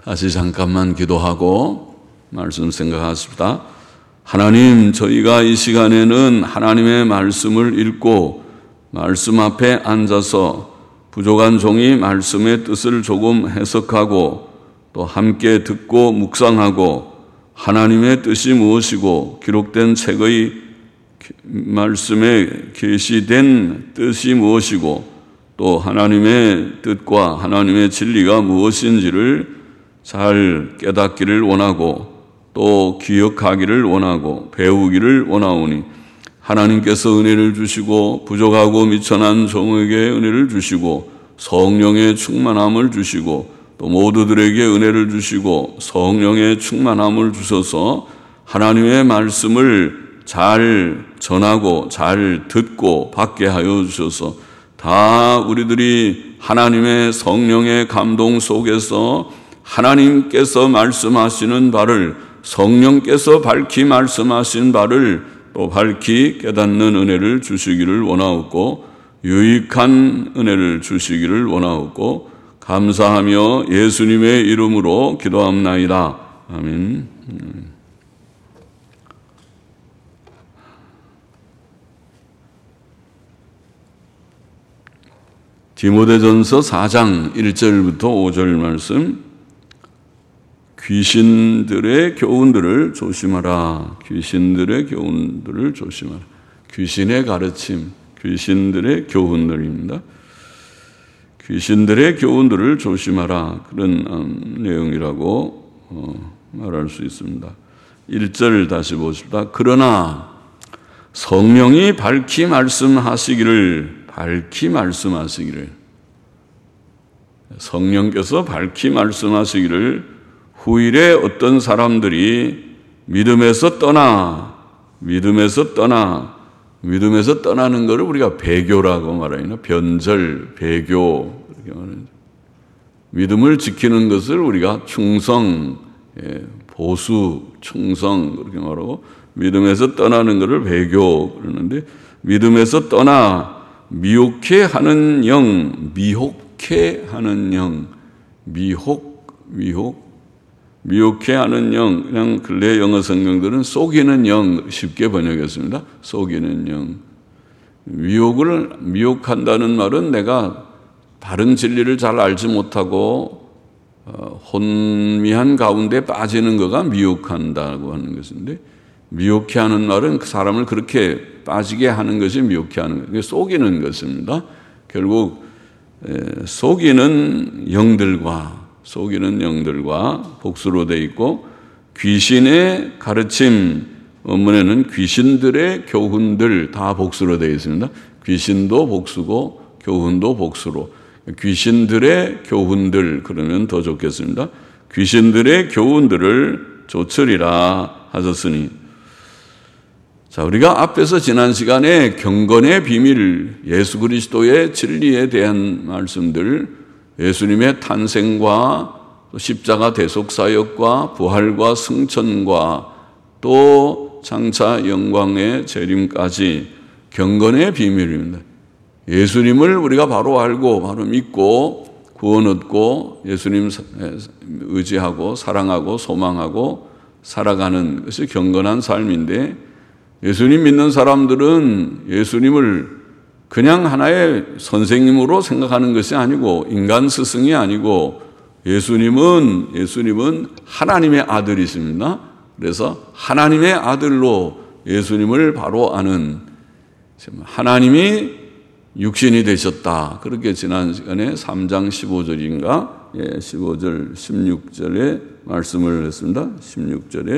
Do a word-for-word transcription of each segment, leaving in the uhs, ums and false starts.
다시 잠깐만 기도하고 말씀 생각하십시다. 하나님, 저희가 이 시간에는 하나님의 말씀을 읽고 말씀 앞에 앉아서 부족한 종이 말씀의 뜻을 조금 해석하고 또 함께 듣고 묵상하고 하나님의 뜻이 무엇이고 기록된 책의 말씀에 계시된 뜻이 무엇이고 또 하나님의 뜻과 하나님의 진리가 무엇인지를 잘 깨닫기를 원하고 또 기억하기를 원하고 배우기를 원하오니 하나님께서 은혜를 주시고 부족하고 미천한 종에게 은혜를 주시고 성령의 충만함을 주시고 또 모두들에게 은혜를 주시고 성령의 충만함을 주셔서 하나님의 말씀을 잘 전하고 잘 듣고 받게 하여 주셔서 다 우리들이 하나님의 성령의 감동 속에서 하나님께서 말씀하시는 바를 성령께서 밝히 말씀하신 바를 또 밝히 깨닫는 은혜를 주시기를 원하옵고 유익한 은혜를 주시기를 원하옵고 감사하며 예수님의 이름으로 기도합나이다. 아멘. 디모데전서 사 장 일 절부터 오 절 말씀. 귀신들의 교훈들을 조심하라. 귀신들의 교훈들을 조심하라. 귀신의 가르침, 귀신들의 교훈들입니다. 귀신들의 교훈들을 조심하라. 그런 음, 내용이라고 어, 말할 수 있습니다. 일 절 다시 보십시다. 그러나 성령이 밝히 말씀하시기를 밝히 말씀하시기를 성령께서 밝히 말씀하시기를 후일에 어떤 사람들이 믿음에서 떠나 믿음에서 떠나 믿음에서 떠나는 것을 우리가 배교라고 말하나 변절, 배교 이렇게 말하죠. 믿음을 지키는 것을 우리가 충성, 보수, 충성 그렇게 말하고 믿음에서 떠나는 것을 배교 그러는데 믿음에서 떠나 미혹해 하는 영, 미혹해 하는 영, 미혹, 미혹 미혹해 하는 영, 그냥 근래 영어 성경들은 속이는 영 쉽게 번역했습니다. 속이는 영. 미혹을 미혹한다는 말은 내가 바른 진리를 잘 알지 못하고 어, 혼미한 가운데 빠지는 거가 미혹한다고 하는 것인데 미혹해 하는 말은 그 사람을 그렇게 빠지게 하는 것이 미혹해 하는 거예요. 속이는 것입니다. 결국 에, 속이는 영들과 속이는 영들과 복수로 되어 있고 귀신의 가르침 원문에는 귀신들의 교훈들 다 복수로 되어 있습니다. 귀신도 복수고 교훈도 복수로 귀신들의 교훈들 그러면 더 좋겠습니다. 귀신들의 교훈들을 조처리라 하셨으니 자 우리가 앞에서 지난 시간에 경건의 비밀 예수 그리스도의 진리에 대한 말씀들 예수님의 탄생과 십자가 대속사역과 부활과 승천과 또 장차 영광의 재림까지 경건의 비밀입니다. 예수님을 우리가 바로 알고 바로 믿고 구원 얻고 예수님 의지하고 사랑하고 소망하고 살아가는 것이 경건한 삶인데 예수님 믿는 사람들은 예수님을 그냥 하나의 선생님으로 생각하는 것이 아니고 인간 스승이 아니고 예수님은 예수님은 하나님의 아들이십니다. 그래서 하나님의 아들로 예수님을 바로 아는 하나님이 육신이 되셨다. 그렇게 지난 시간에 삼 장 십오 절인가 예, 십오 절 십육 절에 말씀을 했습니다. 십육 절에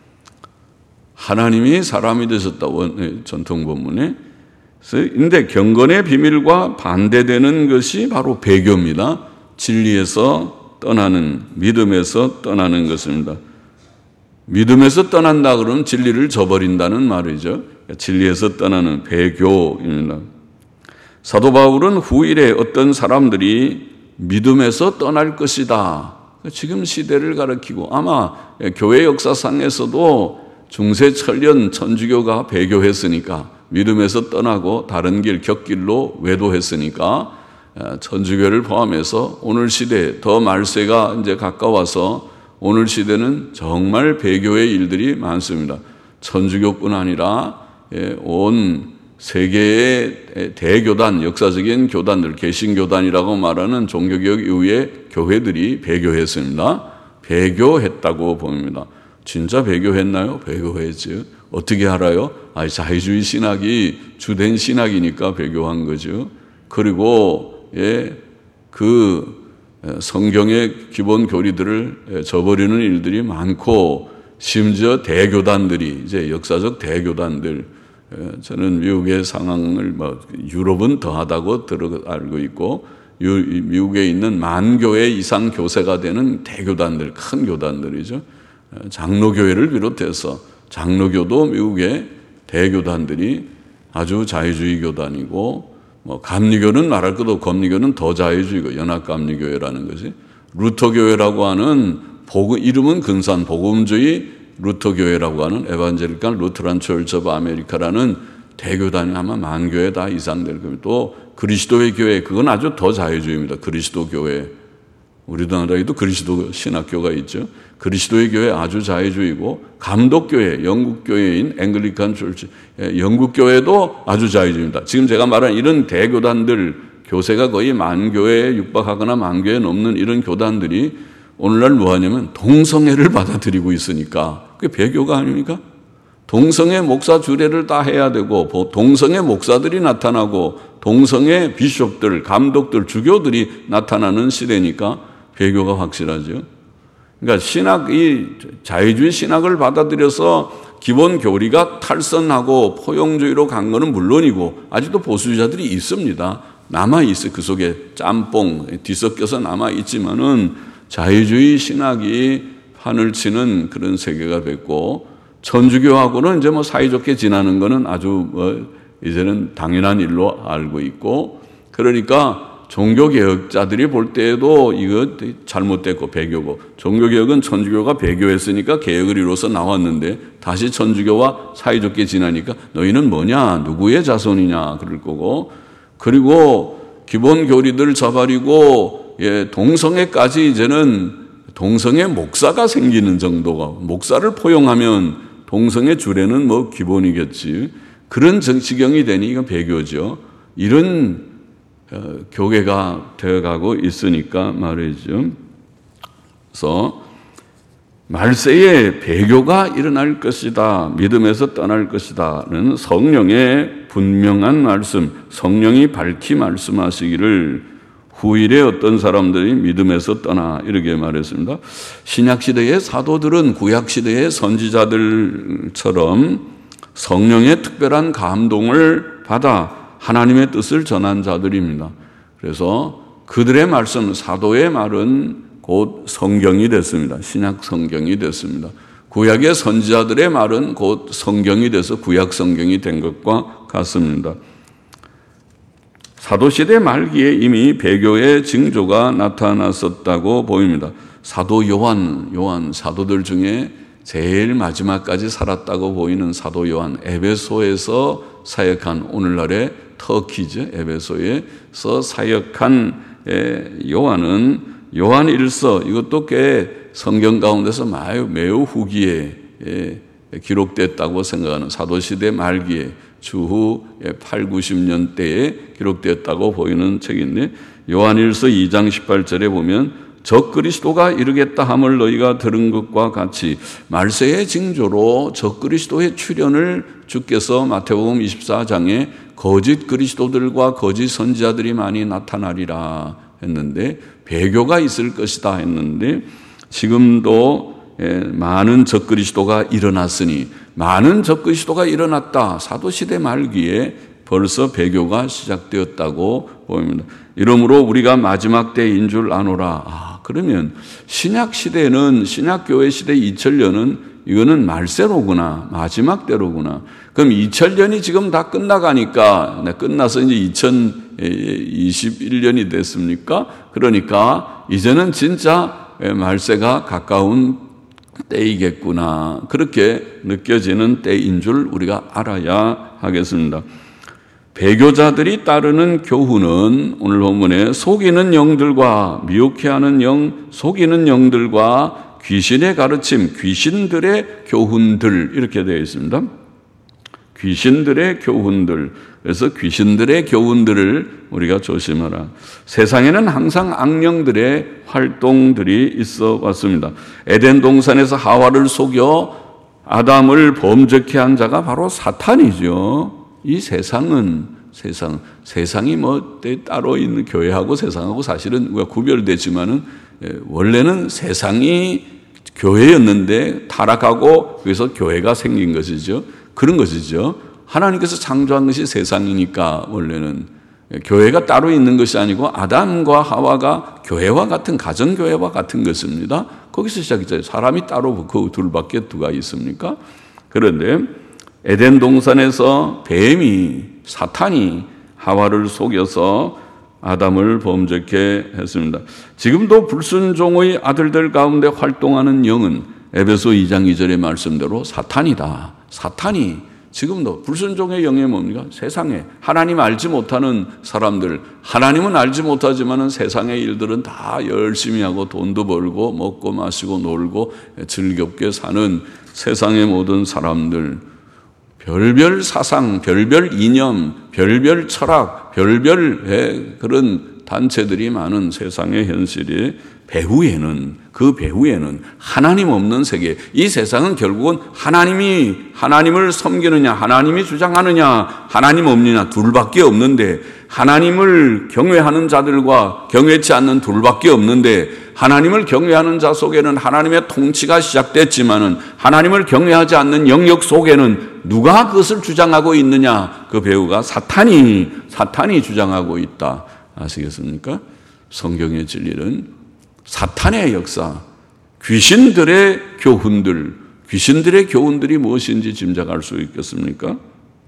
하나님이 사람이 되셨다. 전통 본문에 그런데 경건의 비밀과 반대되는 것이 바로 배교입니다. 진리에서 떠나는, 믿음에서 떠나는 것입니다. 믿음에서 떠난다 그러면 진리를 저버린다는 말이죠. 진리에서 떠나는 배교입니다. 사도 바울은 후일에 어떤 사람들이 믿음에서 떠날 것이다. 지금 시대를 가리키고 아마 교회 역사상에서도 중세 천년 천주교가 배교했으니까 믿음에서 떠나고 다른 길 곁길로 외도했으니까 천주교를 포함해서 오늘 시대에 더 말세가 이제 가까워서 오늘 시대는 정말 배교의 일들이 많습니다. 천주교뿐 아니라 온 세계의 대교단, 역사적인 교단들, 개신교단이라고 말하는 종교개혁 이후에 교회들이 배교했습니다. 배교했다고 봅니다. 진짜 배교했나요? 배교했죠. 어떻게 알아요? 아, 자유주의 신학이 주된 신학이니까 배교한 거죠. 그리고 예, 그 성경의 기본 교리들을 저버리는 일들이 많고, 심지어 대교단들이 이제 역사적 대교단들, 저는 미국의 상황을 뭐 유럽은 더하다고 들어 알고 있고, 미국에 있는 만 교회 이상 교세가 되는 대교단들, 큰 교단들이죠. 장로교회를 비롯해서 장로교도 미국의 대교단들이 아주 자유주의 교단이고, 뭐 감리교는 말할 것도 없고 감리교는 더 자유주의고 연합감리교회라는 것이, 루터교회라고 하는 복음, 이름은 근사한 복음주의 루터교회라고 하는 에반젤리칼 루트란 처치 오브 아메리카라는 대교단이 아마 만 교회 다 이상 될 겁니다. 또 그리스도의 교회, 그건 아주 더 자유주의입니다. 그리스도 교회. 우리나라에도 그리스도 신학교가 있죠. 그리스도의 교회 아주 자유주의고, 감독교회, 영국교회인 앵글리칸 처치, 영국교회도 아주 자유주의입니다. 지금 제가 말한 이런 대교단들, 교세가 거의 만 교회에 육박하거나 만 교회에 넘는 이런 교단들이 오늘날 뭐 하냐면 동성애를 받아들이고 있으니까 그게 배교가 아닙니까? 동성애 목사 주례를 다 해야 되고, 동성애 목사들이 나타나고, 동성애 비숍들, 감독들, 주교들이 나타나는 시대니까 배교가 확실하죠. 그러니까 신학, 이 자유주의 신학을 받아들여서 기본 교리가 탈선하고 포용주의로 간 거는 물론이고, 아직도 보수주의자들이 있습니다. 남아있어요. 그 속에 짬뽕 뒤섞여서 남아있지만은 자유주의 신학이 판을 치는 그런 세계가 됐고, 천주교하고는 이제 뭐 사이좋게 지나는 거는 아주 뭐 이제는 당연한 일로 알고 있고, 그러니까 종교개혁자들이 볼 때에도 이거 잘못됐고 배교고, 종교개혁은 천주교가 배교했으니까 개혁을 이뤄서 나왔는데 다시 천주교와 사이좋게 지나니까 너희는 뭐냐, 누구의 자손이냐 그럴 거고, 그리고 기본 교리들 저버리고 예, 동성애까지 이제는 동성애 목사가 생기는 정도가, 목사를 포용하면 동성애 주례는 뭐 기본이겠지. 그런 지경이 되니 이건 배교죠. 이런 어, 교계가 되어가고 있으니까 말이죠. 그래서 말세에 배교가 일어날 것이다, 믿음에서 떠날 것이다는 성령의 분명한 말씀, 성령이 밝히 말씀하시기를 후일에 어떤 사람들이 믿음에서 떠나 이렇게 말했습니다. 신약시대의 사도들은 구약시대의 선지자들처럼 성령의 특별한 감동을 받아 하나님의 뜻을 전한 자들입니다. 그래서 그들의 말씀, 사도의 말은 곧 성경이 됐습니다. 신약 성경이 됐습니다. 구약의 선지자들의 말은 곧 성경이 돼서 구약 성경이 된 것과 같습니다. 사도시대 말기에 이미 배교의 징조가 나타났었다고 보입니다. 사도 요한, 요한 사도들 중에 제일 마지막까지 살았다고 보이는 사도 요한, 에베소에서 사역한, 오늘날의 터키죠. 에베소에서 사역한 요한은 요한 일서, 이것도 꽤 성경 가운데서 매우 후기에 기록됐다고 생각하는, 사도시대 말기에 주후 팔, 구십 년대에 기록됐다고 보이는 책인데, 요한일서 이 장 십팔 절에 보면 적그리스도가 이르겠다 함을 너희가 들은 것과 같이 말세의 징조로 적그리스도의 출현을 주께서 마태복음 이십사 장에 거짓 그리스도들과 거짓 선지자들이 많이 나타나리라 했는데, 배교가 있을 것이다 했는데, 지금도 많은 적그리스도가 일어났으니, 많은 적그리스도가 일어났다, 사도시대 말기에 벌써 배교가 시작되었다고 보입니다. 이러므로 우리가 마지막 때인 줄 아노라. 아, 그러면 신약시대는, 신약교회 시대 이천 년은 이거는 말세로구나, 마지막 때로구나. 그럼 이천 년이 지금 다 끝나가니까, 끝나서 이제 이천이십일 년이 됐습니까? 그러니까 이제는 진짜 말세가 가까운 때이겠구나, 그렇게 느껴지는 때인 줄 우리가 알아야 하겠습니다. 배교자들이 따르는 교훈은 오늘 본문에 속이는 영들과 미혹해 하는 영, 속이는 영들과 귀신의 가르침, 귀신들의 교훈들 이렇게 되어 있습니다. 귀신들의 교훈들. 그래서 귀신들의 교훈들을 우리가 조심하라. 세상에는 항상 악령들의 활동들이 있어 왔습니다. 에덴 동산에서 하와를 속여 아담을 범죄케 한 자가 바로 사탄이죠. 이 세상은 세상 세상이 뭐 따로 있는 교회하고 세상하고 사실은 구별되지만은 원래는 세상이 교회였는데 타락하고 그래서 교회가 생긴 것이죠. 그런 것이죠. 하나님께서 창조한 것이 세상이니까 원래는 교회가 따로 있는 것이 아니고 아담과 하와가 교회와 같은 가정교회와 같은 것입니다. 거기서 시작했죠. 사람이 따로 그 둘밖에 누가 있습니까? 그런데 에덴 동산에서 뱀이 사탄이 하와를 속여서 아담을 범죄케 했습니다. 지금도 불순종의 아들들 가운데 활동하는 영은 에베소 이 장 이 절의 말씀대로 사탄이다. 사탄이 지금도 불순종의 영이 뭡니까? 세상에 하나님 알지 못하는 사람들, 하나님은 알지 못하지만 세상의 일들은 다 열심히 하고 돈도 벌고 먹고 마시고 놀고 즐겁게 사는 세상의 모든 사람들, 별별 사상, 별별 이념, 별별 철학, 별별 그런 단체들이 많은 세상의 현실이 배후에는 그 배후에는 하나님 없는 세계, 이 세상은 결국은 하나님이 하나님을 섬기느냐 하나님이 주장하느냐 하나님 없느냐 둘밖에 없는데 하나님을 경외하는 자들과 경외치 않는 둘밖에 없는데 하나님을 경외하는 자 속에는 하나님의 통치가 시작됐지만은 하나님을 경외하지 않는 영역 속에는 누가 그것을 주장하고 있느냐? 그 배후가 사탄이 사탄이 주장하고 있다. 아시겠습니까? 성경의 진리는 사탄의 역사, 귀신들의 교훈들, 귀신들의 교훈들이 무엇인지 짐작할 수 있겠습니까?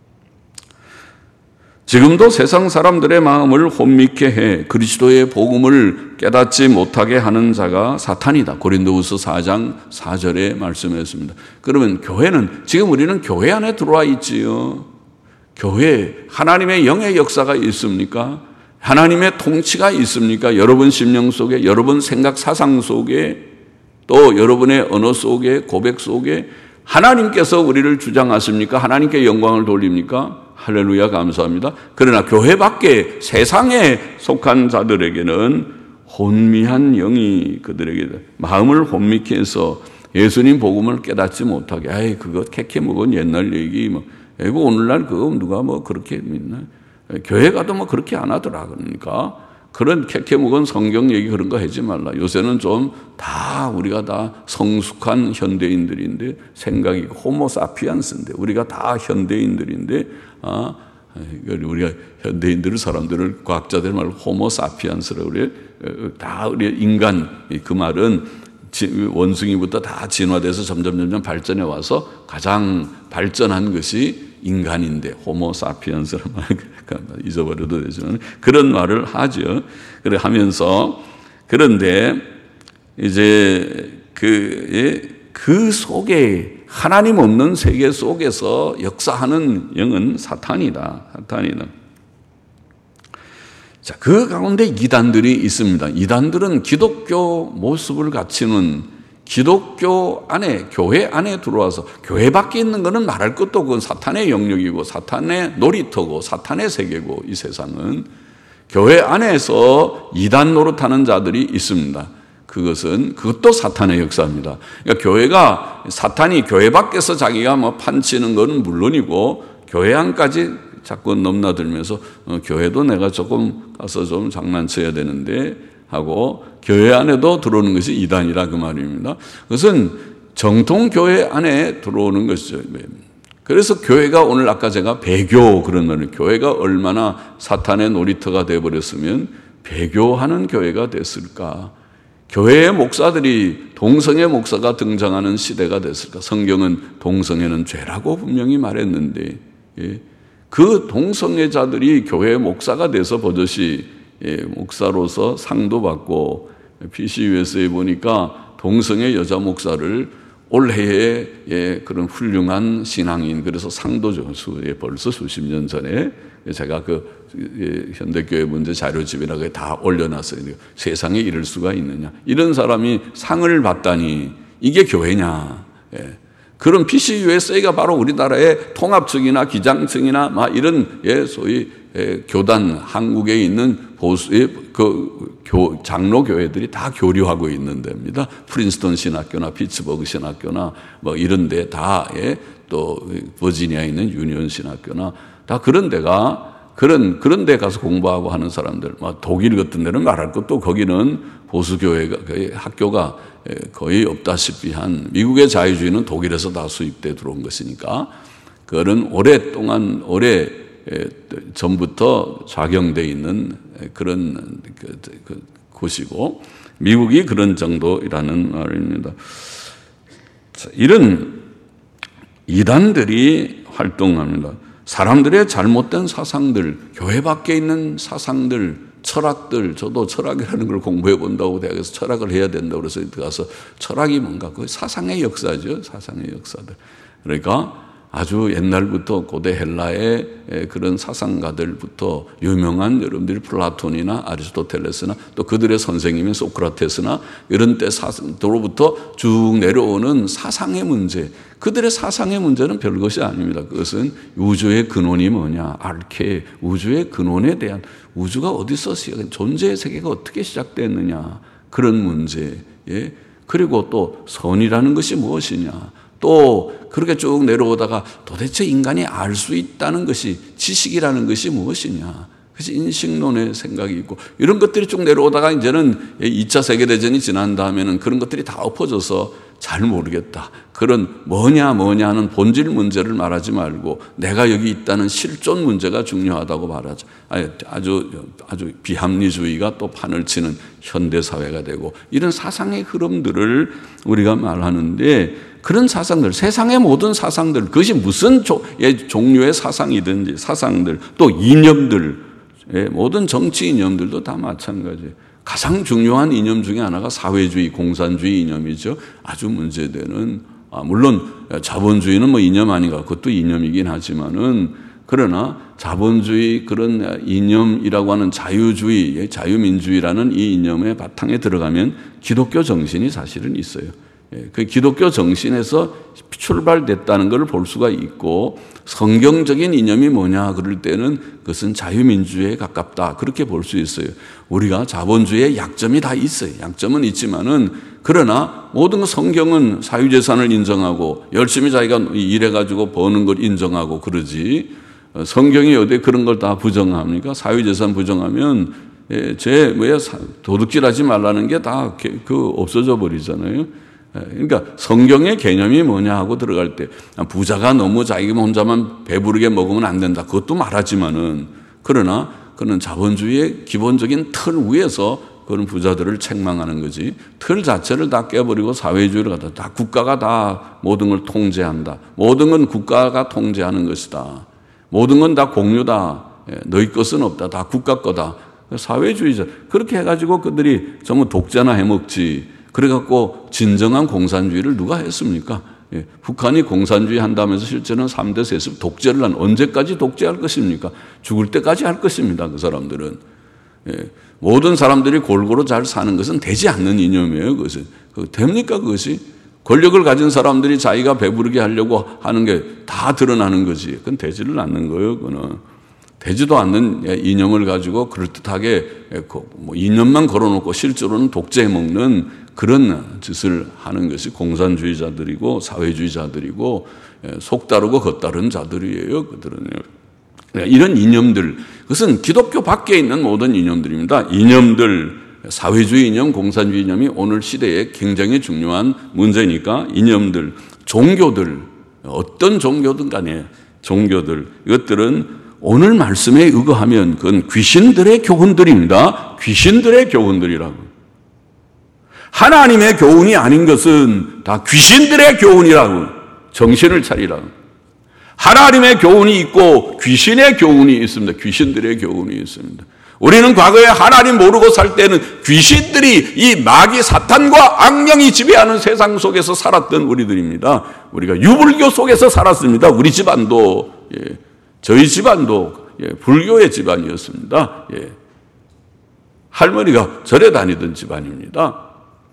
지금도 세상 사람들의 마음을 혼미케 해 그리스도의 복음을 깨닫지 못하게 하는 자가 사탄이다. 고린도후서 사 장 사 절에 말씀했습니다. 그러면 교회는, 지금 우리는 교회 안에 들어와 있지요. 교회, 하나님의 영의 역사가 있습니까? 하나님의 통치가 있습니까? 여러분 심령 속에, 여러분 생각 사상 속에, 또 여러분의 언어 속에, 고백 속에 하나님께서 우리를 주장하십니까? 하나님께 영광을 돌립니까? 할렐루야, 감사합니다. 그러나 교회 밖에 세상에 속한 자들에게는 혼미한 영이 그들에게 마음을 혼미케 해서 예수님 복음을 깨닫지 못하게, 아이 그거 캐캐 먹은 옛날 얘기, 뭐 이거 오늘날 그거 누가 뭐 그렇게 믿나? 교회 가도 뭐 그렇게 안 하더라. 그러니까 그런 캐캐 묵은 성경 얘기 그런 거 하지 말라. 요새는 좀 다 우리가 다 성숙한 현대인들인데 생각이 호모사피엔스인데 우리가 다 현대인들인데 아 우리가 현대인들 사람들을 과학자들 말 호모사피엔스라고 그래. 다 우리 인간 그 말은 원숭이부터 다 진화돼서 점점 점점 발전해 와서 가장 발전한 것이 인간인데 호모사피엔스라는 말 잊어버려도 되지만 그런 말을 하죠. 그래 하면서 그런데 이제 그, 그 속에 하나님 없는 세계 속에서 역사하는 영은 사탄이다. 사탄이다. 자, 그 가운데 이단들이 있습니다. 이단들은 기독교 모습을 갖추는 기독교 안에, 교회 안에 들어와서 교회 밖에 있는 것은 말할 것도 없고 사탄의 영역이고 사탄의 놀이터고 사탄의 세계고 이 세상은 교회 안에서 이단 노릇하는 자들이 있습니다. 그것은 그것도 사탄의 역사입니다. 그러니까 교회가 사탄이 교회 밖에서 자기가 뭐 판치는 건 물론이고 교회 안까지 자꾸 넘나들면서 어, 교회도 내가 조금 가서 좀 장난쳐야 되는데 하고 교회 안에도 들어오는 것이 이단이라 그 말입니다. 그것은 정통 교회 안에 들어오는 것이죠. 그래서 교회가 오늘 아까 제가 배교 그런 말을 교회가 얼마나 사탄의 놀이터가 되어버렸으면 배교하는 교회가 됐을까? 교회의 목사들이 동성애 목사가 등장하는 시대가 됐을까? 성경은 동성애는 죄라고 분명히 말했는데 예. 그 동성애자들이 교회의 목사가 돼서 버젓이 예, 목사로서 상도 받고 피씨유에스에 보니까 동성애 여자 목사를 올해의 예, 그런 훌륭한 신앙인, 그래서 상도 수, 예, 벌써 수십 년 전에 제가 그 예, 현대교회 문제 자료집이나 그게 다 올려놨어요. 세상에 이럴 수가 있느냐. 이런 사람이 상을 받다니 이게 교회냐. 예. 그런 피씨유에스에이가 바로 우리나라의 통합층이나 기장층이나 막 이런 예, 소위 예, 교단, 한국에 있는 보수의 그 교, 장로 교회들이 다 교류하고 있는 데입니다. 프린스턴 신학교나 피츠버그 신학교나 뭐 이런 데 다, 예, 또 버지니아에 있는 유니온 신학교나 다 그런 데가 그런, 그런 데 가서 공부하고 하는 사람들, 막 독일 같은 데는 말할 것도 거기는 보수교회가, 거의 학교가 거의 없다시피 한, 미국의 자유주의는 독일에서 다 수입돼 들어온 것이니까, 그거는 오랫동안, 오래 전부터 작용되어 있는 그런 그, 그 곳이고, 미국이 그런 정도이라는 말입니다. 이런 이단들이 활동합니다. 사람들의 잘못된 사상들, 교회 밖에 있는 사상들, 철학들, 저도 철학이라는 걸 공부해 본다고 대학에서 철학을 해야 된다고 그래서 들어가서 철학이 뭔가 그 사상의 역사죠. 사상의 역사들. 그러니까 아주 옛날부터 고대 헬라의 그런 사상가들부터 유명한 여러분들이 플라톤이나 아리스토텔레스나 또 그들의 선생님인 소크라테스나 이런 때로부터 쭉 내려오는 사상의 문제, 그들의 사상의 문제는 별것이 아닙니다. 그것은 우주의 근원이 뭐냐, 알케, 우주의 근원에 대한, 우주가 어디서 시작, 존재의 세계가 어떻게 시작됐느냐, 그런 문제. 예? 그리고 또 선이라는 것이 무엇이냐, 또 그렇게 쭉 내려오다가 도대체 인간이 알 수 있다는 것이, 지식이라는 것이 무엇이냐, 그래서 인식론의 생각이 있고 이런 것들이 쭉 내려오다가 이제는 이 차 세계대전이 지난 다음에는 그런 것들이 다 엎어져서 잘 모르겠다, 그런 뭐냐 뭐냐 하는 본질 문제를 말하지 말고 내가 여기 있다는 실존 문제가 중요하다고 말하죠. 아주 아주 비합리주의가 또 판을 치는 현대사회가 되고 이런 사상의 흐름들을 우리가 말하는데, 그런 사상들, 세상의 모든 사상들, 그것이 무슨 조, 예, 종류의 사상이든지 사상들, 또 이념들, 예, 모든 정치 이념들도 다 마찬가지예요. 가장 중요한 이념 중에 하나가 사회주의, 공산주의 이념이죠. 아주 문제되는, 아, 물론 자본주의는 뭐 이념 아닌가, 그것도 이념이긴 하지만은, 그러나 자본주의 그런 이념이라고 하는 자유주의, 자유민주주의라는 이 이념의 바탕에 들어가면 기독교 정신이 사실은 있어요. 그 기독교 정신에서 출발됐다는 것을 볼 수가 있고, 성경적인 이념이 뭐냐 그럴 때는 그것은 자유민주주의에 가깝다, 그렇게 볼 수 있어요. 우리가 자본주의의 약점이 다 있어요. 약점은 있지만은, 그러나 모든 성경은 사유재산을 인정하고 열심히 자기가 일해가지고 버는 걸 인정하고 그러지, 성경이 어디 그런 걸 다 부정합니까? 사유재산 부정하면 제 뭐야 도둑질하지 말라는 게 다 그 없어져 버리잖아요. 그러니까 성경의 개념이 뭐냐 하고 들어갈 때, 부자가 너무 자기 혼자만 배부르게 먹으면 안 된다, 그것도 말하지만은, 그러나 그는 자본주의의 기본적인 틀 위에서 그런 부자들을 책망하는 거지, 틀 자체를 다 깨버리고 사회주의를 갖다 다 국가가 다 모든 걸 통제한다, 모든 건 국가가 통제하는 것이다, 모든 건 다 공유다, 너희 것은 없다, 다 국가 거다, 사회주의자. 그렇게 해가지고 그들이 전부 독재나 해먹지. 그래갖고 진정한 공산주의를 누가 했습니까? 예, 북한이 공산주의 한다면서 실제는 삼 대 세습 독재를 한, 언제까지 독재할 것입니까? 죽을 때까지 할 것입니다. 그 사람들은. 예, 모든 사람들이 골고루 잘 사는 것은 되지 않는 이념이에요. 그것은. 그 됩니까? 그것이? 권력을 가진 사람들이 자기가 배부르게 하려고 하는 게 다 드러나는 거지. 그건 되지를 않는 거예요. 그거는. 되지도 않는 이념을 가지고 그럴듯하게 뭐 이념만 걸어놓고 실제로는 독재해 먹는 그런 짓을 하는 것이 공산주의자들이고 사회주의자들이고 속다르고 겉다른 자들이에요. 그들은요. 이런 이념들, 그것은 기독교 밖에 있는 모든 이념들입니다. 이념들, 사회주의 이념, 공산주의 이념이 오늘 시대에 굉장히 중요한 문제니까 이념들, 종교들, 어떤 종교든 간에 종교들, 이것들은 오늘 말씀에 의거하면 그건 귀신들의 교훈들입니다. 귀신들의 교훈들이라고. 하나님의 교훈이 아닌 것은 다 귀신들의 교훈이라고. 정신을 차리라고. 하나님의 교훈이 있고 귀신의 교훈이 있습니다. 귀신들의 교훈이 있습니다. 우리는 과거에 하나님 모르고 살 때는 귀신들이, 이 마귀 사탄과 악령이 지배하는 세상 속에서 살았던 우리들입니다. 우리가 유불교 속에서 살았습니다. 우리 집안도, 예, 저희 집안도 예, 불교의 집안이었습니다. 예. 할머니가 절에 다니던 집안입니다.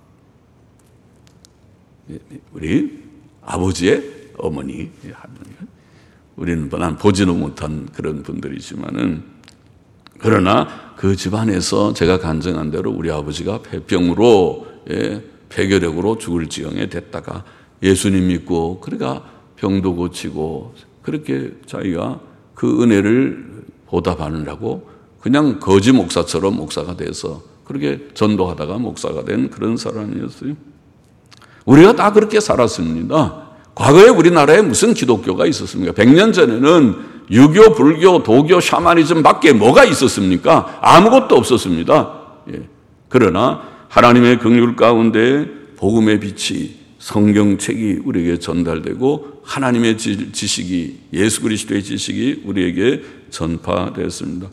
예, 우리 아버지의 어머니, 예, 할머니가. 우리는 난 보지는 못한 그런 분들이지만은, 그러나 그 집안에서 제가 간증한 대로 우리 아버지가 폐병으로, 예, 폐결핵으로 죽을 지경에 됐다가 예수님 믿고, 그러니까 병도 고치고, 그렇게 자기가 그 은혜를 보답하느라고 그냥 거지 목사처럼 목사가 돼서 그렇게 전도하다가 목사가 된 그런 사람이었어요. 우리가 다 그렇게 살았습니다. 과거에 우리나라에 무슨 기독교가 있었습니까? 백 년 전에는 유교, 불교, 도교, 샤머니즘 밖에 뭐가 있었습니까? 아무것도 없었습니다. 예. 그러나 하나님의 긍휼 가운데 복음의 빛이, 성경책이 우리에게 전달되고 하나님의 지식이, 예수 그리스도의 지식이 우리에게 전파되었습니다.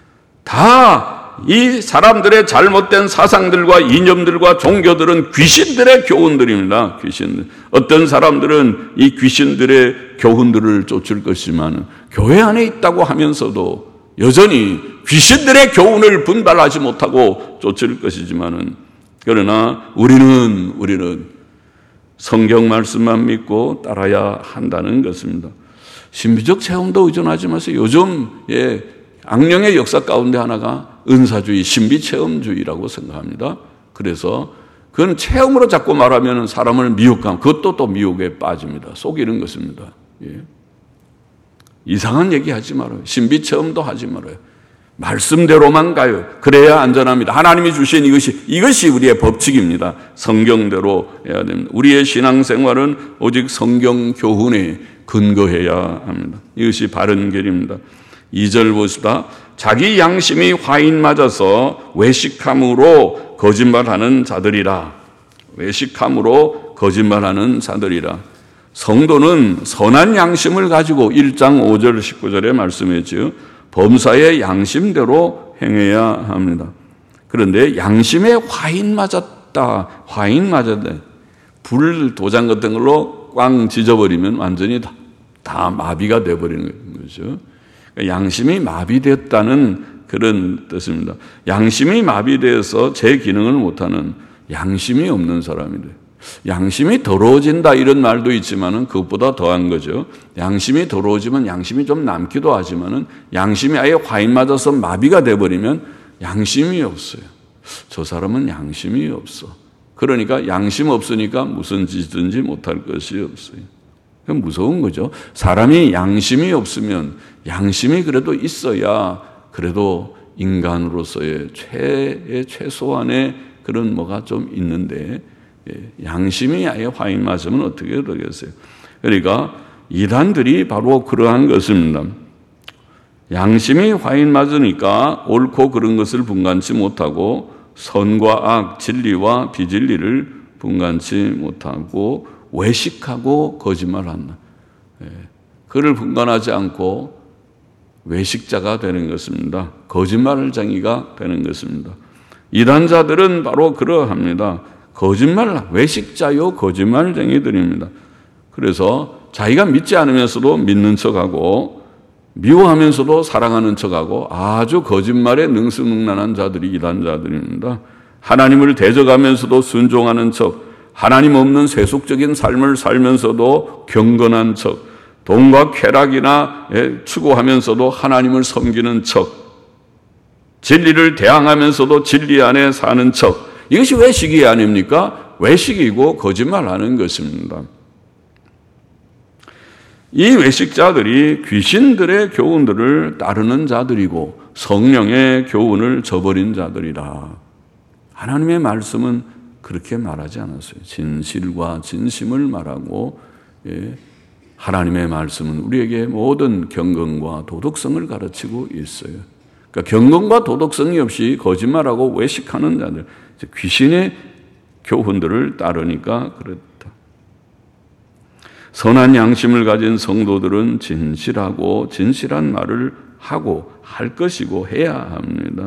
다 이 사람들의 잘못된 사상들과 이념들과 종교들은 귀신들의 교훈들입니다. 귀신들. 어떤 사람들은 이 귀신들의 교훈들을 쫓을 것이지만 교회 안에 있다고 하면서도 여전히 귀신들의 교훈을 분별하지 못하고 쫓을 것이지만은, 그러나 우리는 우리는 성경 말씀만 믿고 따라야 한다는 것입니다. 신비적 체험도 의존하지 마세요. 요즘 예, 악령의 역사 가운데 하나가 은사주의, 신비체험주의라고 생각합니다. 그래서 그건 체험으로 자꾸 말하면 사람을 미혹하면 그것도 또 미혹에 빠집니다. 속이는 것입니다. 예. 이상한 얘기 하지 말아요. 신비체험도 하지 말아요. 말씀대로만 가요. 그래야 안전합니다. 하나님이 주신 이것이, 이것이 우리의 법칙입니다. 성경대로 해야 됩니다. 우리의 신앙생활은 오직 성경 교훈에 근거해야 합니다. 이것이 바른 길입니다. 이 절 보시다. 자기 양심이 화인 맞아서 외식함으로 거짓말하는 자들이라. 외식함으로 거짓말하는 자들이라. 성도는 선한 양심을 가지고 일 장 오 절 십구 절에 말씀했지요. 범사의 양심대로 행해야 합니다. 그런데 양심에 화인 맞았다. 화인 맞았다. 불 도장 같은 걸로 꽝 지져버리면 완전히 다, 다 마비가 돼버리는 거죠. 양심이 마비됐다는 그런 뜻입니다. 양심이 마비되어서 제 기능을 못하는 양심이 없는 사람이 돼요. 양심이 더러워진다 이런 말도 있지만은 그것보다 더한 거죠. 양심이 더러워지면 양심이 좀 남기도 하지만은 양심이 아예 화인 맞아서 마비가 돼버리면 양심이 없어요. 저 사람은 양심이 없어. 그러니까 양심 없으니까 무슨 짓든지 못할 것이 없어요. 그건 무서운 거죠. 사람이 양심이 없으면, 양심이 그래도 있어야 그래도 인간으로서의 최, 최소한의 그런 뭐가 좀 있는데, 양심이 아예 화인 맞으면 어떻게 되겠어요? 그러니까 이단들이 바로 그러한 것입니다. 양심이 화인 맞으니까 옳고 그른 것을 분간치 못하고 선과 악, 진리와 비진리를 분간치 못하고 외식하고 거짓말한다. 그를 분간하지 않고 외식자가 되는 것입니다. 거짓말쟁이가 되는 것입니다. 이단자들은 바로 그러합니다. 거짓말, 외식자요 거짓말쟁이들입니다. 그래서 자기가 믿지 않으면서도 믿는 척하고 미워하면서도 사랑하는 척하고 아주 거짓말에 능수능란한 자들이 이단자들입니다. 하나님을 대적하면서도 순종하는 척, 하나님 없는 세속적인 삶을 살면서도 경건한 척, 돈과 쾌락이나 추구하면서도 하나님을 섬기는 척, 진리를 대항하면서도 진리 안에 사는 척, 이것이 외식이 아닙니까? 외식이고 거짓말하는 것입니다. 이 외식자들이 귀신들의 교훈들을 따르는 자들이고 성령의 교훈을 저버린 자들이라. 하나님의 말씀은 그렇게 말하지 않았어요. 진실과 진심을 말하고, 예, 하나님의 말씀은 우리에게 모든 경건과 도덕성을 가르치고 있어요. 그러니까 경건과 도덕성이 없이 거짓말하고 외식하는 자들, 귀신의 교훈들을 따르니까 그렇다. 선한 양심을 가진 성도들은 진실하고 진실한 말을 하고 할 것이고 해야 합니다.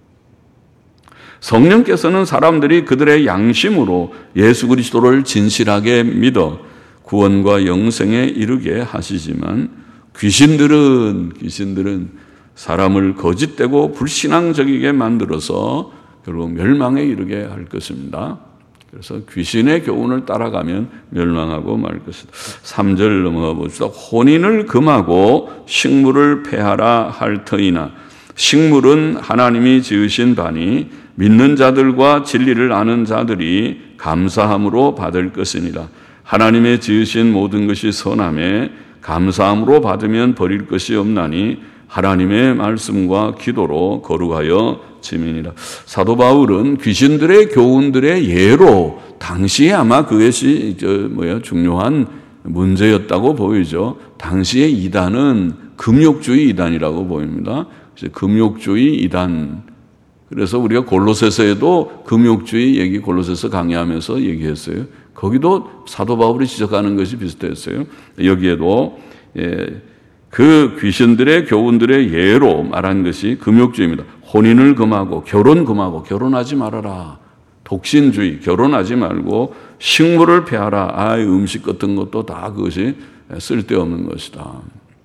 성령께서는 사람들이 그들의 양심으로 예수 그리스도를 진실하게 믿어 구원과 영생에 이르게 하시지만 귀신들은 귀신들은 사람을 거짓되고 불신앙적이게 만들어서 결국 멸망에 이르게 할 것입니다. 그래서 귀신의 교훈을 따라가면 멸망하고 말 것이다. 삼 절 넘어가 봅시다. 혼인을 금하고 식물을 폐하라 할 터이나 식물은 하나님이 지으신 바니 믿는 자들과 진리를 아는 자들이 감사함으로 받을 것이니라. 하나님의 지으신 모든 것이 선함에 감사함으로 받으면 버릴 것이 없나니 하나님의 말씀과 기도로 거룩하여 지민이라. 사도 바울은 귀신들의 교훈들의 예로 당시에 아마 그것이 저 뭐야 중요한 문제였다고 보이죠. 당시의 이단은 금욕주의 이단이라고 보입니다. 금욕주의 이단. 그래서 우리가 골로새서에도 금욕주의 얘기 골로새서 강의하면서 얘기했어요. 거기도 사도 바울이 지적하는 것이 비슷했어요. 여기에도 예, 그 귀신들의 교훈들의 예로 말한 것이 금욕주의입니다. 혼인을 금하고 결혼 금하고 결혼하지 말아라. 독신주의 결혼하지 말고 식물을 폐하라. 아, 음식 같은 것도 다 그것이 쓸데없는 것이다.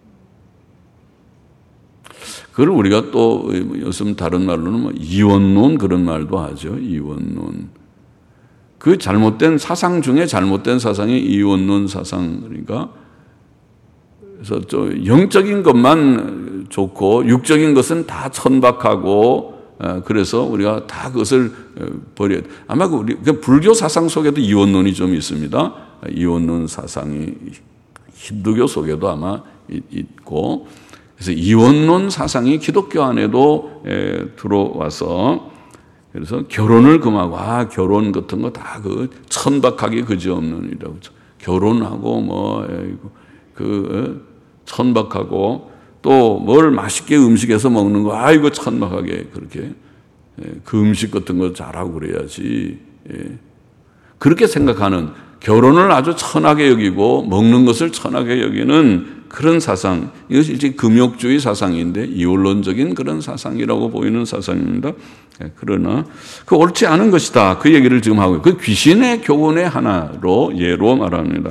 그걸 우리가 또 요즘 다른 말로는 뭐 이원론 그런 말도 하죠. 이원론. 그 잘못된 사상 중에 잘못된 사상이 이원론 사상. 그러니까 그래서 좀 영적인 것만 좋고 육적인 것은 다 천박하고 그래서 우리가 다 그것을 버려야 돼. 아마 우리 불교 사상 속에도 이원론이 좀 있습니다. 이원론 사상이 힌두교 속에도 아마 있고 그래서 이원론 사상이 기독교 안에도 들어와서 그래서 결혼을 금하고 아 결혼 같은 거 다 그 천박하게 그지없는 이라고 결혼하고 뭐 그 천박하고 또 뭘 맛있게 음식에서 먹는 거 아이고 천박하게 그렇게 그 음식 같은 거 잘하고 그래야지 그렇게 생각하는 결혼을 아주 천하게 여기고 먹는 것을 천하게 여기는 그런 사상 이것이 이제 금욕주의 사상인데 이원론적인 그런 사상이라고 보이는 사상입니다. 그러나 그 옳지 않은 것이다 그 얘기를 지금 하고 그 귀신의 교훈의 하나로 예로 말합니다.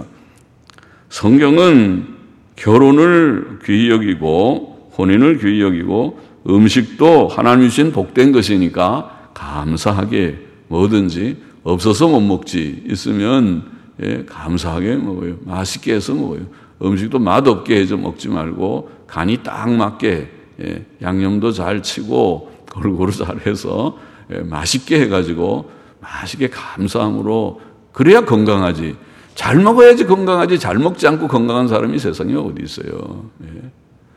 성경은 결혼을 귀히 여기고 혼인을 귀히 여기고 음식도 하나님 주신 복된 것이니까 감사하게 뭐든지 없어서 못 먹지 있으면 예, 감사하게 먹어요. 맛있게 해서 먹어요. 음식도 맛없게 해서 먹지 말고 간이 딱 맞게 예, 양념도 잘 치고 골고루 잘 해서 예, 맛있게 해가지고 맛있게 감사함으로 그래야 건강하지. 잘 먹어야지 건강하지 잘 먹지 않고 건강한 사람이 세상에 어디 있어요. 예.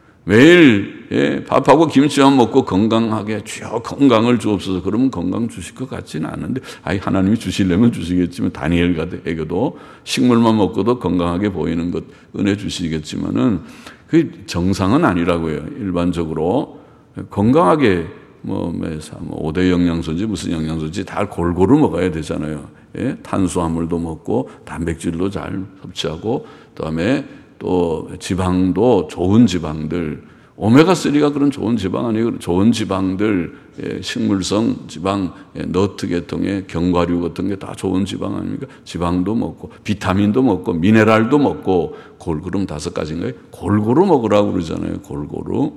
매일 예, 밥하고 김치만 먹고 건강하게 주여 건강을 주옵소서 그러면 건강 주실 것 같지는 않은데 아이 하나님이 주시려면 주시겠지만 다니엘에게도 식물만 먹고도 건강하게 보이는 것 은혜 주시겠지만은 그 정상은 아니라고요. 일반적으로 건강하게 뭐, 뭐 오 대 영양소인지 무슨 영양소인지 다 골고루 먹어야 되잖아요. 예? 탄수화물도 먹고 단백질도 잘 섭취하고 그다음에 또 지방도 좋은 지방들 오메가삼가 그런 좋은 지방 아니고 좋은 지방들 예, 식물성 지방 예, 너트 계통의 견과류 같은 게 다 좋은 지방 아닙니까? 지방도 먹고 비타민도 먹고 미네랄도 먹고 골고루 다섯 가지인가요? 골고루 먹으라고 그러잖아요. 골고루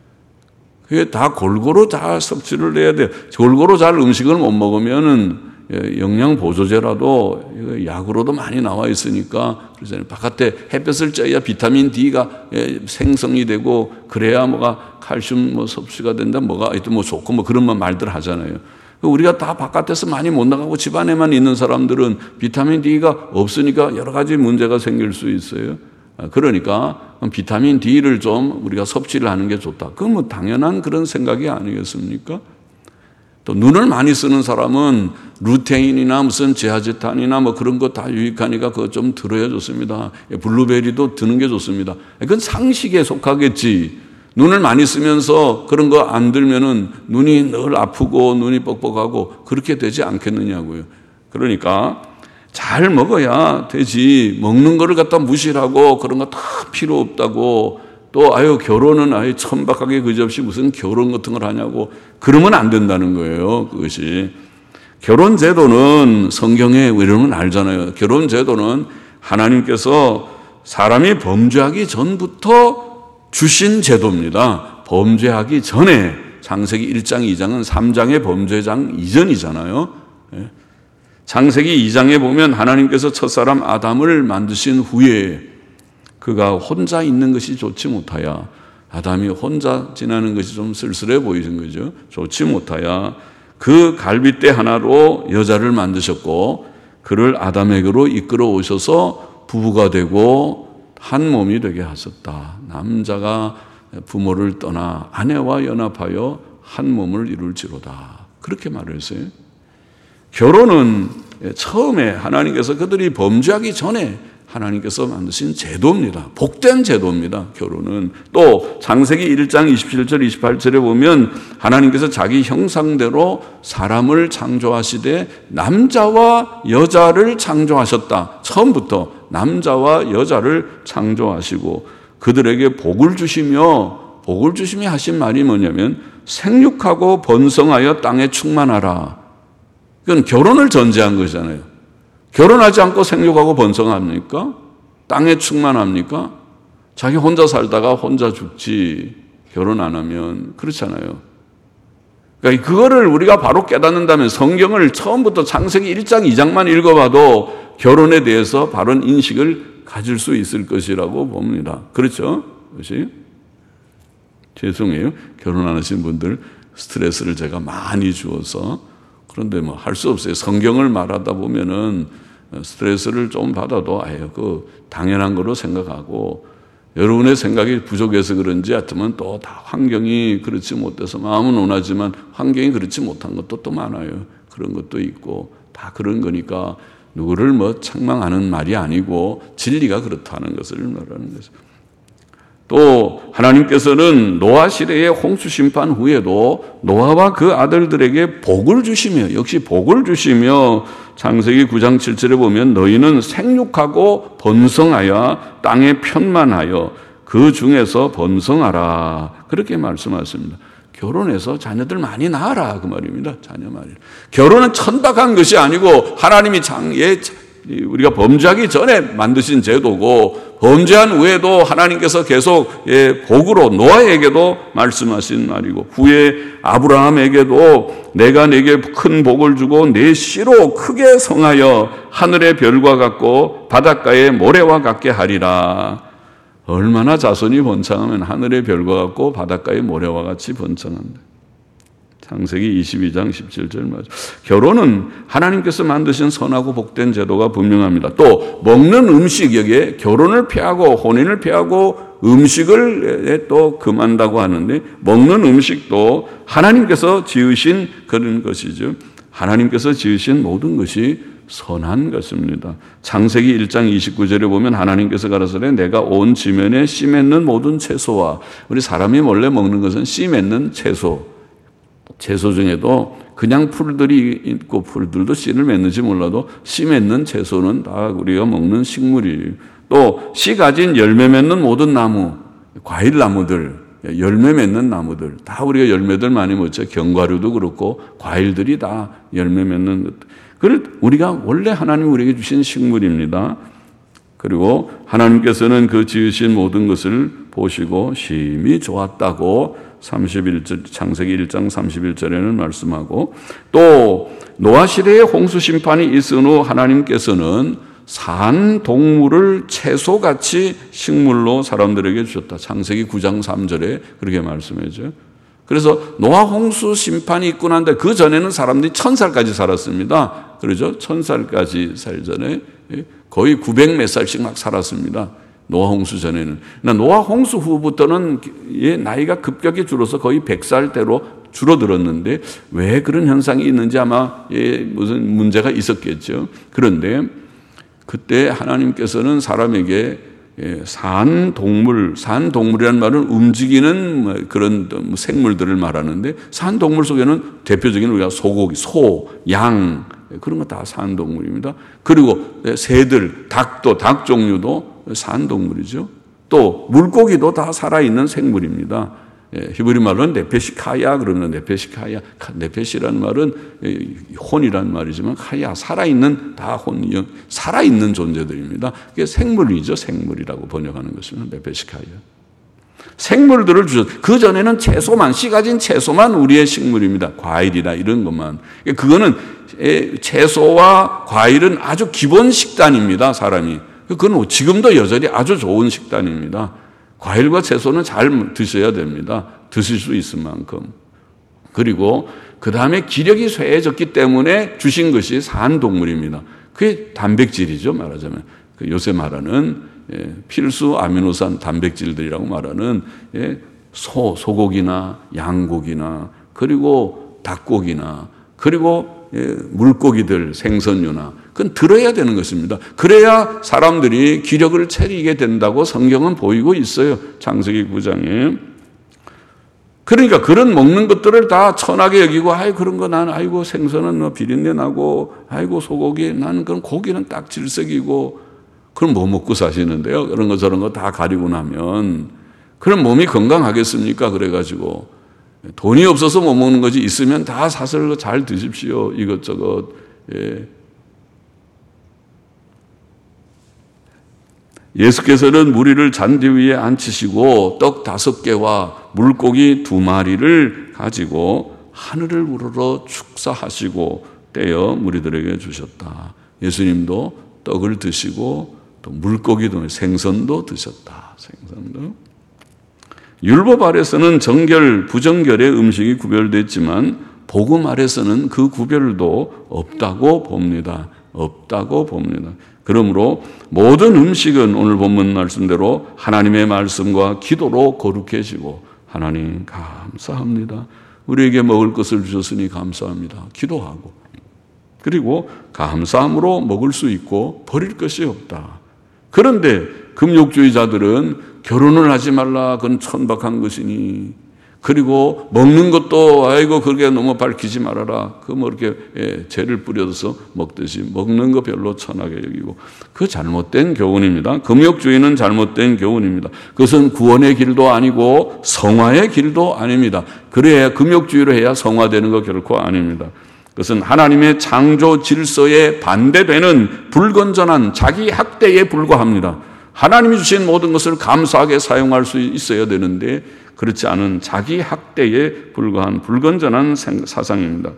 그게 다 골고루 잘 섭취를 해야 돼요. 골고루 잘 음식을 못 먹으면은 영양 보조제라도 약으로도 많이 나와 있으니까 그래서 바깥에 햇볕을 쬐야 비타민 D가 생성이 되고 그래야 뭐가 칼슘 뭐 섭취가 된다 뭐가 하여튼 뭐 좋고 뭐 그런 말들 하잖아요. 우리가 다 바깥에서 많이 못 나가고 집 안에만 있는 사람들은 비타민 D가 없으니까 여러 가지 문제가 생길 수 있어요. 그러니까 비타민 D를 좀 우리가 섭취를 하는 게 좋다. 그건 뭐 당연한 그런 생각이 아니겠습니까? 또 눈을 많이 쓰는 사람은 루테인이나 무슨 제아제탄이나 뭐 그런 거 다 유익하니까 그거 좀 들어야 좋습니다. 블루베리도 드는 게 좋습니다. 그건 상식에 속하겠지. 눈을 많이 쓰면서 그런 거 안 들면은 눈이 늘 아프고 눈이 뻑뻑하고 그렇게 되지 않겠느냐고요. 그러니까 잘 먹어야 되지. 먹는 거를 갖다 무시하고 그런 거 다 필요 없다고 또 아유 결혼은 아유 천박하게 그지없이 무슨 결혼 같은 걸 하냐고 그러면 안 된다는 거예요. 그것이 결혼 제도는 성경에 이러면 알잖아요. 결혼 제도는 하나님께서 사람이 범죄하기 전부터 주신 제도입니다. 범죄하기 전에 창세기 일 장 이 장은 삼 장의 범죄장 이전이잖아요. 창세기 이 장에 보면 하나님께서 첫사람 아담을 만드신 후에 그가 혼자 있는 것이 좋지 못하여 아담이 혼자 지나는 것이 좀 쓸쓸해 보이는 거죠. 좋지 못하여 그 갈빗대 하나로 여자를 만드셨고 그를 아담에게로 이끌어 오셔서 부부가 되고 한 몸이 되게 하셨다. 남자가 부모를 떠나 아내와 연합하여 한 몸을 이룰지로다. 그렇게 말을 했어요. 결혼은 처음에 하나님께서 그들이 범죄하기 전에 하나님께서 만드신 제도입니다. 복된 제도입니다. 결혼은. 또 창세기 일 장 이십칠 절 이십팔 절에 보면 하나님께서 자기 형상대로 사람을 창조하시되 남자와 여자를 창조하셨다. 처음부터 남자와 여자를 창조하시고 그들에게 복을 주시며 복을 주시며 하신 말이 뭐냐면 생육하고 번성하여 땅에 충만하라. 그건 결혼을 전제한 거잖아요. 결혼하지 않고 생육하고 번성합니까? 땅에 충만합니까? 자기 혼자 살다가 혼자 죽지 결혼 안 하면 그렇잖아요. 그러니까 그거를 우리가 바로 깨닫는다면 성경을 처음부터 창세기 일 장 이 장만 읽어봐도 결혼에 대해서 바른 인식을 가질 수 있을 것이라고 봅니다. 그렇죠? 그것이 죄송해요. 결혼 안 하신 분들 스트레스를 제가 많이 주어서 그런데 뭐 할 수 없어요. 성경을 말하다 보면은 스트레스를 좀 받아도 아예 그 당연한 거로 생각하고 여러분의 생각이 부족해서 그런지 하여튼 또 다 환경이 그렇지 못해서 마음은 원하지만 환경이 그렇지 못한 것도 또 많아요. 그런 것도 있고 다 그런 거니까 누구를 뭐 책망하는 말이 아니고 진리가 그렇다는 것을 말하는 거죠. 또 하나님께서는 노아 시대의 홍수 심판 후에도 노아와 그 아들들에게 복을 주시며 역시 복을 주시며 창세기 구 장 칠 절에 보면 너희는 생육하고 번성하여 땅에 편만하여 그 중에서 번성하라 그렇게 말씀하십니다. 결혼해서 자녀들 많이 낳아라 그 말입니다. 자녀 말이 결혼은 천박한 것이 아니고 하나님이 장예 우리가 범죄하기 전에 만드신 제도고 범죄한 후에도 하나님께서 계속 예, 복으로 노아에게도 말씀하신 말이고 후에 아브라함에게도 내가 내게 큰 복을 주고 내 씨로 크게 성하여 하늘의 별과 같고 바닷가의 모래와 같게 하리라. 얼마나 자손이 번창하면 하늘의 별과 같고 바닷가의 모래와 같이 번창한다. 창세기 이십이 장 십칠 절 맞아. 결혼은 하나님께서 만드신 선하고 복된 제도가 분명합니다. 또 먹는 음식 여기에 결혼을 피하고 혼인을 피하고 음식을 또 금한다고 하는데 먹는 음식도 하나님께서 지으신 그런 것이죠. 하나님께서 지으신 모든 것이 선한 것입니다. 창세기 일 장 이십구 절에 보면 하나님께서 가라사대 내가 온 지면에 씨 맺는 모든 채소와 우리 사람이 원래 먹는 것은 씨 맺는 채소 채소 중에도 그냥 풀들이 있고 풀들도 씨를 맺는지 몰라도 씨 맺는 채소는 다 우리가 먹는 식물이에요. 또 씨 가진 열매 맺는 모든 나무, 과일 나무들, 열매 맺는 나무들 다 우리가 열매들 많이 먹죠. 견과류도 그렇고 과일들이 다 열매 맺는 것. 그걸 우리가 원래 하나님 우리에게 주신 식물입니다. 그리고 하나님께서는 그 지으신 모든 것을 보시고 심히 좋았다고 삼십일 절 창세기 일 장 삼십일 절에는 말씀하고 또 노아 시대의 홍수 심판이 있은 후 하나님께서는 산 동물을 채소같이 식물로 사람들에게 주셨다. 창세기 구 장 삼 절에 그렇게 말씀해줘요. 그래서 노아 홍수 심판이 있고 난데 그 전에는 사람들이 천 살까지 살았습니다. 그러죠? 천 살까지 살 전에 거의 구백 몇 살씩 막 살았습니다. 노아 홍수 전에는. 노아 홍수 후부터는 나이가 급격히 줄어서 거의 백 살대로 줄어들었는데 왜 그런 현상이 있는지 아마 무슨 문제가 있었겠죠. 그런데 그때 하나님께서는 사람에게 산 동물, 산 동물이라는 말은 움직이는 그런 생물들을 말하는데 산 동물 속에는 대표적인 우리가 소고기, 소, 양 그런 거 다 산 동물입니다. 그리고 새들, 닭도 닭 종류도 산 동물이죠. 또 물고기도 다 살아있는 생물입니다. 예, 히브리 말로는 네페시 카야 그러면 네페시 카야, 네페시라는 말은 혼이란 말이지만 카야 살아있는 다 혼, 살아있는 존재들입니다. 그게 생물이죠. 생물이라고 번역하는 것입니다. 네페시 카야. 생물들을 주셨. 그 전에는 채소만, 씨 가진 채소만 우리의 식물입니다. 과일이나 이런 것만. 그거는 채소와 과일은 아주 기본 식단입니다. 사람이. 그건 지금도 여전히 아주 좋은 식단입니다. 과일과 채소는 잘 드셔야 됩니다. 드실 수 있을 만큼. 그리고 그 다음에 기력이 쇠해졌기 때문에 주신 것이 산동물입니다. 그게 단백질이죠. 말하자면. 요새 말하는 필수 아미노산 단백질들이라고 말하는 소, 소고기나 양고기나 그리고 닭고기나 그리고 물고기들 생선류나 그건 들어야 되는 것입니다. 그래야 사람들이 기력을 차리게 된다고 성경은 보이고 있어요. 창세기 구 장에. 그러니까 그런 먹는 것들을 다 천하게 여기고 아이 그런 거 나는 아이고 생선은 뭐 비린내 나고 아이고 소고기 나는 그런 고기는 딱 질색이고 그럼 뭐 먹고 사시는데요? 그런 거 저런 거 다 가리고 나면 그럼 몸이 건강하겠습니까? 그래가지고 돈이 없어서 못 먹는 거지 있으면 다 사서 잘 드십시오. 이것저것. 예. 예수께서는 무리를 잔디 위에 앉히시고 떡 다섯 개와 물고기 두 마리를 가지고 하늘을 우러러 축사하시고 떼어 무리들에게 주셨다. 예수님도 떡을 드시고 또 물고기도 생선도 드셨다. 생선도. 율법 아래서는 정결, 부정결의 음식이 구별됐지만 복음 아래서는 그 구별도 없다고 봅니다. 없다고 봅니다. 그러므로 모든 음식은 오늘 본문 말씀대로 하나님의 말씀과 기도로 거룩해지고 하나님 감사합니다. 우리에게 먹을 것을 주셨으니 감사합니다. 기도하고 그리고 감사함으로 먹을 수 있고 버릴 것이 없다. 그런데 금욕주의자들은 결혼을 하지 말라. 그건 천박한 것이니. 그리고 먹는 것도 아이고 그렇게 너무 밝히지 말아라. 그 뭐 이렇게 예, 죄를 뿌려서 먹듯이 먹는 거 별로 천하게 여기고 그 잘못된 교훈입니다. 금욕주의는 잘못된 교훈입니다. 그것은 구원의 길도 아니고 성화의 길도 아닙니다. 그래야 금욕주의로 해야 성화되는 거 결코 아닙니다. 그것은 하나님의 창조 질서에 반대되는 불건전한 자기 학대에 불과합니다. 하나님이 주신 모든 것을 감사하게 사용할 수 있어야 되는데 그렇지 않은 자기 학대에 불과한 불건전한 사상입니다.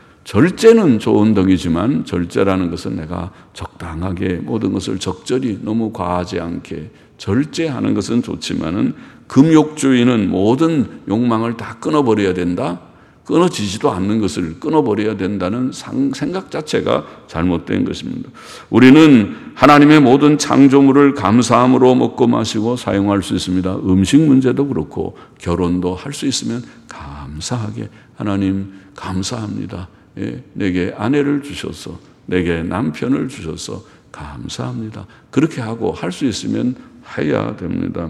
절제는 좋은 덕이지만 절제라는 것은 내가 적당하게 모든 것을 적절히 너무 과하지 않게 절제하는 것은 좋지만은 금욕주의는 모든 욕망을 다 끊어버려야 된다. 끊어지지도 않는 것을 끊어버려야 된다는 생각 자체가 잘못된 것입니다. 우리는 하나님의 모든 창조물을 감사함으로 먹고 마시고 사용할 수 있습니다. 음식 문제도 그렇고 결혼도 할 수 있으면 감사하게 하나님 감사합니다. 예, 내게 아내를 주셔서 내게 남편을 주셔서 감사합니다. 그렇게 하고 할 수 있으면 해야 됩니다.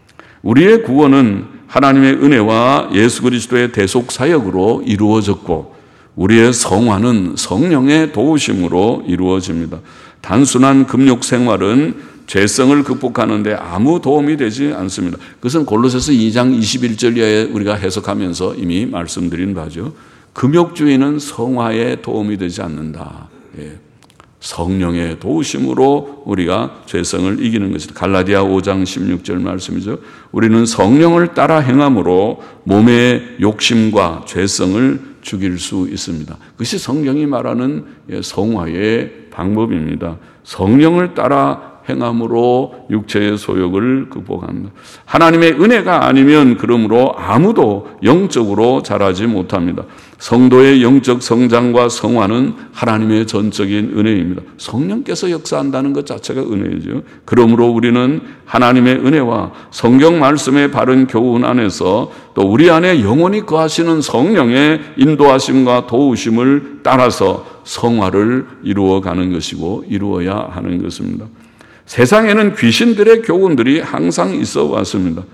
우리의 구원은 하나님의 은혜와 예수 그리스도의 대속 사역으로 이루어졌고 우리의 성화는 성령의 도우심으로 이루어집니다. 단순한 금욕 생활은 죄성을 극복하는 데 아무 도움이 되지 않습니다. 그것은 골로새서 이 장 이십일 절 이하에 우리가 해석하면서 이미 말씀드린 바죠. 금욕주의는 성화에 도움이 되지 않는다. 예. 성령의 도우심으로 우리가 죄성을 이기는 것이다. 갈라디아 오 장 십육 절 말씀이죠. 우리는 성령을 따라 행함으로 몸의 욕심과 죄성을 죽일 수 있습니다. 그것이 성경이 말하는 성화의 방법입니다. 성령을 따라 행함으로 육체의 소욕을 극복합니다. 하나님의 은혜가 아니면 그러므로 아무도 영적으로 자라지 못합니다. 성도의 영적 성장과 성화는 하나님의 전적인 은혜입니다. 성령께서 역사한다는 것 자체가 은혜죠. 그러므로 우리는 하나님의 은혜와 성경 말씀의 바른 교훈 안에서 또 우리 안에 영원히 거하시는 성령의 인도하심과 도우심을 따라서 성화를 이루어가는 것이고 이루어야 하는 것입니다. 세상에는 귀신들의 교훈들이 항상 있어 왔습니다.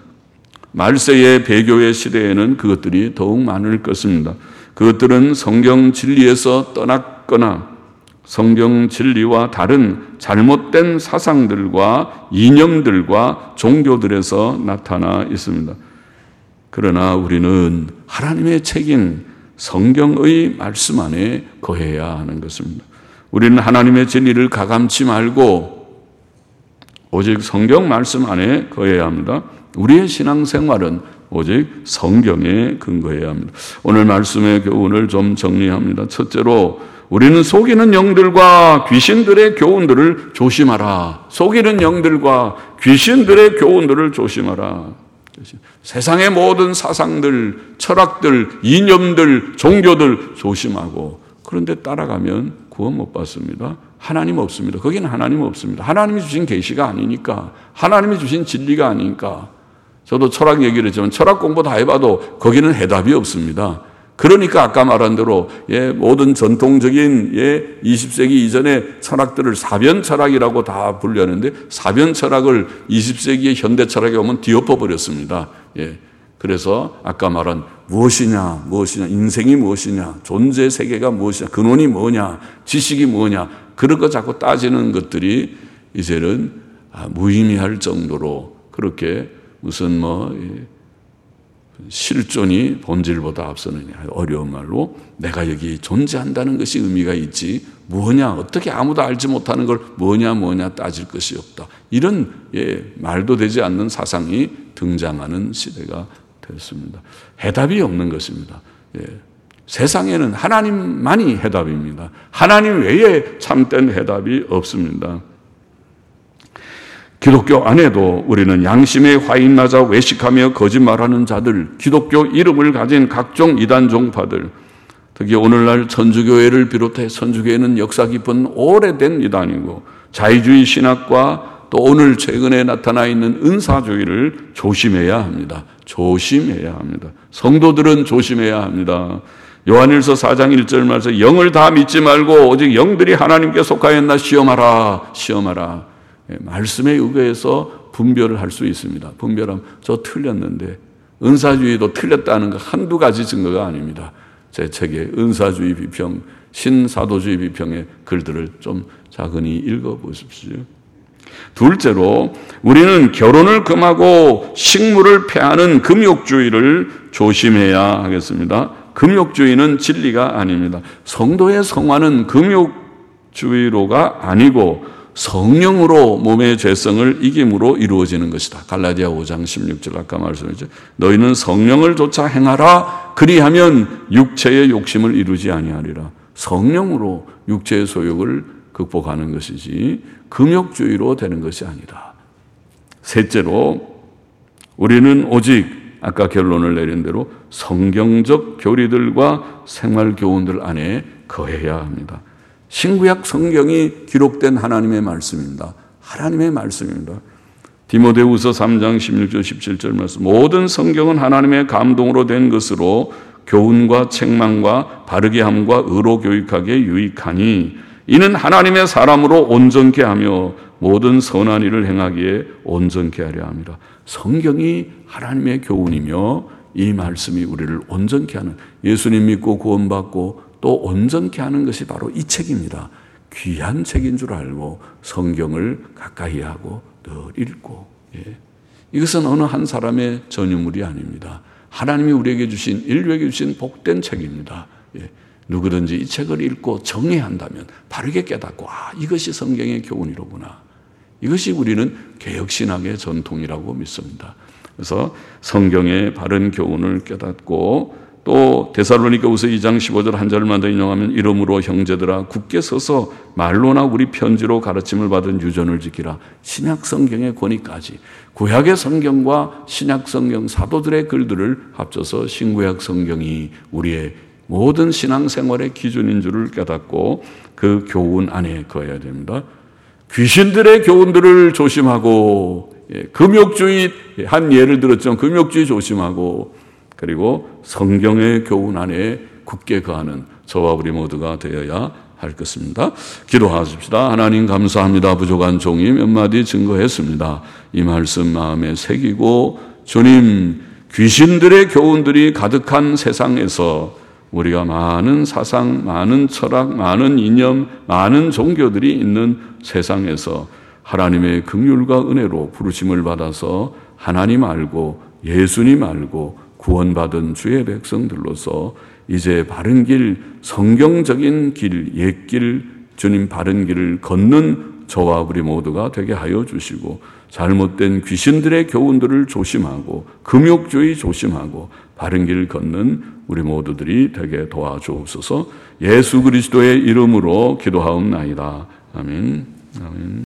말세의 배교의 시대에는 그것들이 더욱 많을 것입니다. 그것들은 성경 진리에서 떠났거나 성경 진리와 다른 잘못된 사상들과 이념들과 종교들에서 나타나 있습니다. 그러나 우리는 하나님의 책인 성경의 말씀 안에 거해야 하는 것입니다. 우리는 하나님의 진리를 가감치 말고 오직 성경 말씀 안에 거해야 합니다. 우리의 신앙생활은 오직 성경에 근거해야 합니다. 오늘 말씀의 교훈을 좀 정리합니다. 첫째로 우리는 속이는 영들과 귀신들의 교훈들을 조심하라. 속이는 영들과 귀신들의 교훈들을 조심하라. 세상의 모든 사상들, 철학들, 이념들, 종교들 조심하고, 그런데 따라가면 구원 못 받습니다. 하나님 없습니다. 거기는 하나님 없습니다. 하나님이 주신 계시가 아니니까, 하나님이 주신 진리가 아니니까. 저도 철학 얘기를 했지만 철학 공부 다 해봐도 거기는 해답이 없습니다. 그러니까 아까 말한 대로 예, 모든 전통적인 예, 이십 세기 이전의 철학들을 사변 철학이라고 다 분류하는데 사변 철학을 이십 세기의 현대 철학에 오면 뒤엎어 버렸습니다. 예, 그래서 아까 말한 무엇이냐, 무엇이냐, 인생이 무엇이냐, 존재 세계가 무엇이냐, 근원이 뭐냐, 지식이 뭐냐, 그런 거 자꾸 따지는 것들이 이제는 무의미할 정도로 그렇게 무슨 뭐 실존이 본질보다 앞서느냐, 어려운 말로 내가 여기 존재한다는 것이 의미가 있지 뭐냐, 어떻게 아무도 알지 못하는 걸 뭐냐 뭐냐 따질 것이 없다, 이런 예, 말도 되지 않는 사상이 등장하는 시대가 됐습니다. 해답이 없는 것입니다. 예, 세상에는 하나님만이 해답입니다. 하나님 외에 참된 해답이 없습니다. 기독교 안에도 우리는 양심에 화인 맞아 외식하며 거짓말하는 자들, 기독교 이름을 가진 각종 이단 종파들, 특히 오늘날 천주교회를 비롯해 천주교회는 역사 깊은 오래된 이단이고 자유주의 신학과 또 오늘 최근에 나타나 있는 은사주의를 조심해야 합니다. 조심해야 합니다. 성도들은 조심해야 합니다. 요한일서 사 장 일 절 말씀, 영을 다 믿지 말고 오직 영들이 하나님께 속하였나 시험하라, 시험하라. 말씀에 의거해서 분별을 할 수 있습니다. 분별하면 저 틀렸는데, 은사주의도 틀렸다는 거 한두 가지 증거가 아닙니다. 제 책에 은사주의 비평, 신사도주의 비평의 글들을 좀 자근히 읽어보십시오. 둘째로 우리는 결혼을 금하고 식물을 폐하는 금욕주의를 조심해야 하겠습니다. 금욕주의는 진리가 아닙니다. 성도의 성화는 금욕주의로가 아니고 성령으로 몸의 죄성을 이김으로 이루어지는 것이다. 갈라디아 오 장 십육 절 아까 말씀했죠. 너희는 성령을 좇아 행하라. 그리하면 육체의 욕심을 이루지 아니하리라. 성령으로 육체의 소욕을 극복하는 것이지 금욕주의로 되는 것이 아니다. 셋째로 우리는 오직 아까 결론을 내린 대로 성경적 교리들과 생활 교훈들 안에 거해야 합니다. 신구약 성경이 기록된 하나님의 말씀입니다. 하나님의 말씀입니다. 디모데후서 삼 장 십육 절 십칠 절 말씀, 모든 성경은 하나님의 감동으로 된 것으로 교훈과 책망과 바르게 함과 의로 교육하기에 유익하니 이는 하나님의 사람으로 온전케 하며 모든 선한 일을 행하기에 온전케 하려 합니다. 성경이 하나님의 교훈이며 이 말씀이 우리를 온전케 하는, 예수님 믿고 구원받고 또 온전케 하는 것이 바로 이 책입니다. 귀한 책인 줄 알고 성경을 가까이 하고 늘 읽고, 예. 이것은 어느 한 사람의 전유물이 아닙니다. 하나님이 우리에게 주신, 인류에게 주신 복된 책입니다. 예. 누구든지 이 책을 읽고 정리한다면 바르게 깨닫고, 아, 이것이 성경의 교훈이로구나. 이것이 우리는 개혁신학의 전통이라고 믿습니다. 그래서 성경의 바른 교훈을 깨닫고, 또 데살로니가후서 이 장 십오 절 한 절만 더 인용하면, 이러므로 형제들아 굳게 서서 말로나 우리 편지로 가르침을 받은 유전을 지키라. 신약 성경의 권위까지, 구약의 성경과 신약 성경 사도들의 글들을 합쳐서 신구약 성경이 우리의 모든 신앙생활의 기준인 줄을 깨닫고 그 교훈 안에 거해야 됩니다. 귀신들의 교훈들을 조심하고, 예, 금욕주의 한 예를 들었죠. 금욕주의 조심하고, 그리고 성경의 교훈 안에 굳게 거하는 저와 우리 모두가 되어야 할 것입니다. 기도하십시다. 하나님 감사합니다. 부족한 종이 몇 마디 증거했습니다. 이 말씀 마음에 새기고, 주님, 귀신들의 교훈들이 가득한 세상에서 우리가 많은 사상, 많은 철학, 많은 이념, 많은 종교들이 있는 세상에서 하나님의 긍휼과 은혜로 부르심을 받아서 하나님 알고 예수님 알고 구원받은 주의 백성들로서 이제 바른 길, 성경적인 길, 옛길, 주님 바른 길을 걷는 저와 우리 모두가 되게 하여 주시고, 잘못된 귀신들의 교훈들을 조심하고 금욕주의 조심하고 바른 길 걷는 우리 모두들이 되게 도와주옵소서. 예수 그리스도의 이름으로 기도하옵나이다. 아멘. 아멘.